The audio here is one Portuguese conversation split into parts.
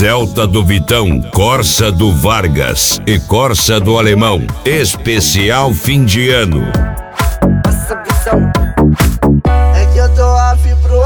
Celta do Vitão, Corsa do Vargas e Corsa do Alemão. Especial fim de ano. Passa visão. É que eu tô afim pro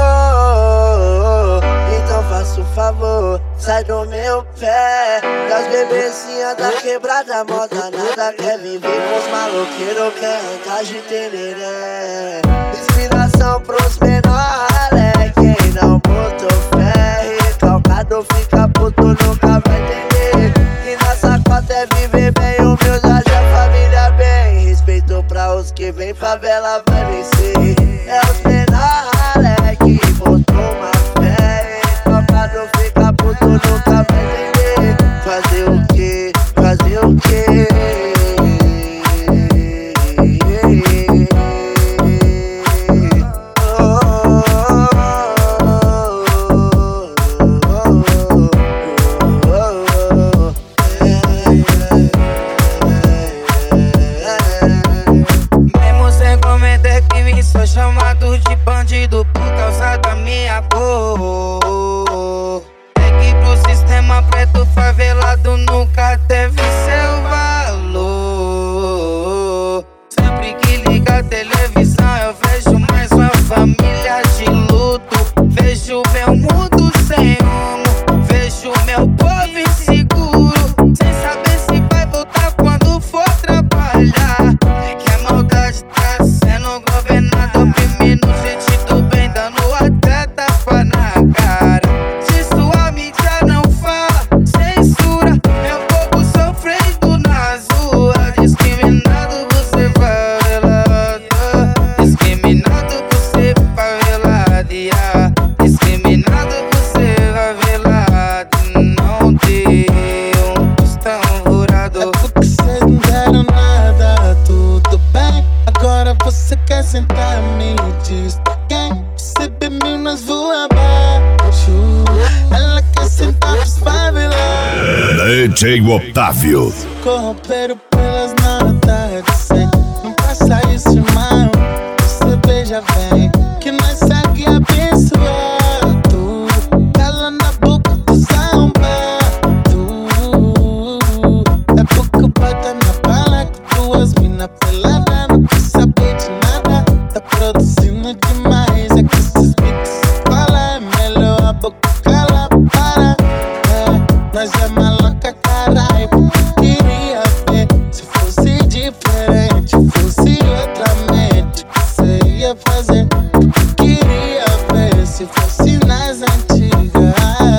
amor, então faça um favor, sai do meu pé. Das bebezinhas da quebrada, moda nada quer viver com os maloqueiros, quer andar de tereré. Inspiração pros menores, quem não botou fé, recalcado fica puto, nunca vai entender. Que nossa cota é viver bem, humildade, a família bem. Respeito pra os que vem, favela vai vencer. É os menores que botou uma fé, recalcado fica puto, nunca vai entender. Fazer o quê? Fazer o quê? Sou chamado de bandido por causa da minha cor. É que pro sistema preto favelado nunca teve seu valor. Sempre que liga a televisão eu vejo mais uma família de luto. Vejo meu mundo sem rumo, vejo meu povo inseguro, sem saber se vai voltar quando for trabalhar. É que a maldade tá sendo governada, oprimindo gente do bem, dando até tapa na cara. Se sua mídia não fala, censura meu povo sofrendo nas ruas. Discriminado você favelado, discriminado você favelado, yeah. Discriminado você favelado, não tem um tostão furado. É porque cês não deram nada, tudo bem. Agora você quer sentar, me diz quem? Você bebeu, nós voa abaixo. Ela quer sentar pros favelados. DJ Otávio. Corromperam pelas notas de 100. Não faça isso, irmão. Você beija bem, que nós segue abençoado. Cala na boca do sambado. É porque o pai tá na bala com duas mina pelada. Não quer saber de nada, tá produzindo demais. É que esses beats fala, é melhor a boca cala, para. Nós é maloca, caralho. Queria ver se fosse diferente, fosse outra mente, que cê ia fazer. Queria ver se fosse nas antigas.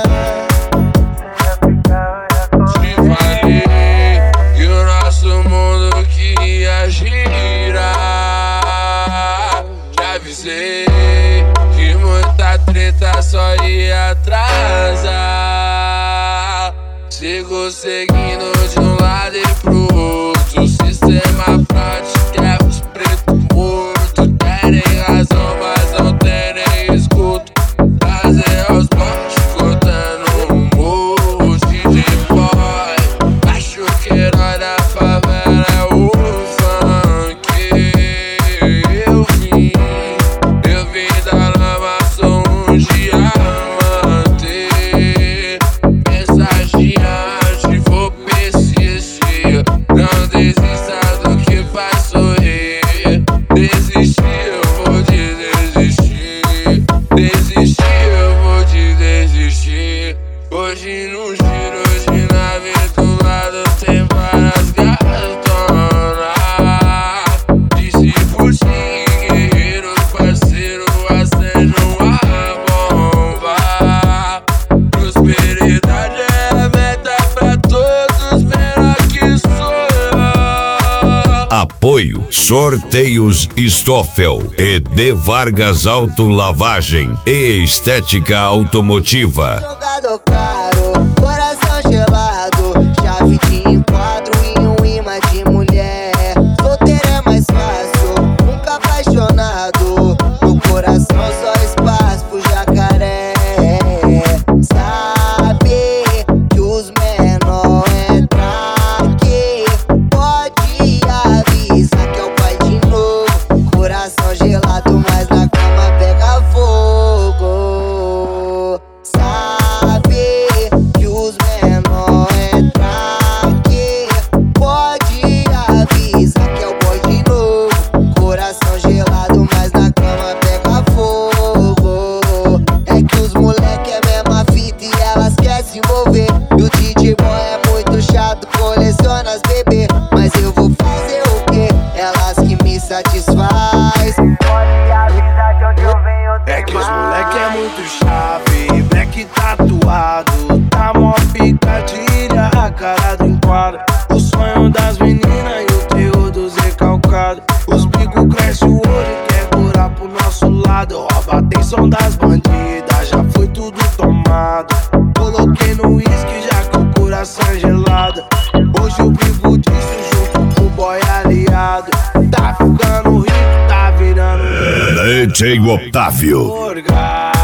Te falei que o nosso mundo que ia girar. Já avisei que muita treta só ia atrasar. Sigo seguindo de um lado e pro outro. Sistema prático quer os pretos mortos. Terem razão, mas não terem escuto. Trazer aos botes, cortando um morro. DJ boy, acho que herói da favela é o funk. Eu vim da lama, sou um diamante. Mensageante, vou persistir. Não desista do que faz sorrir. Desistir, eu vou te desistir. Desistir, eu vou te desistir. Hoje no giro, hoje na vida do lado tem várias gatonas. Disse por si, guerreiro, parceiro, acende uma bomba. Prosperidade é a meta pra todos, menor que sou eu. Apoio Sorteios Stoffel e De Vargas Autolavagem e Estética Automotiva. Jogador caro, coração gelado, chave de enquadro e um imã de mulher. Solteiro é mais fácil, nunca apaixonado. No coração só espaço pro jacaré. Sabe que os menor entram aqui, pode avisar que é o pai de novo. Coração gelado, mas na cama pega fogo. Sabe que é muito chave, black tatuado, tá mó picadilha, a cara do enquadro. O sonho das meninas e o terror dos recalcados. Os bicos crescem o olho e quer curar pro nosso lado. Rouba a atenção das bandidas, já foi tudo tomado. Coloquei no uísque já que o coração é gelado. Hoje eu vivo disso junto com o boy aliado. Tá ficando rico, tá virando DJ Otávio. orgulho.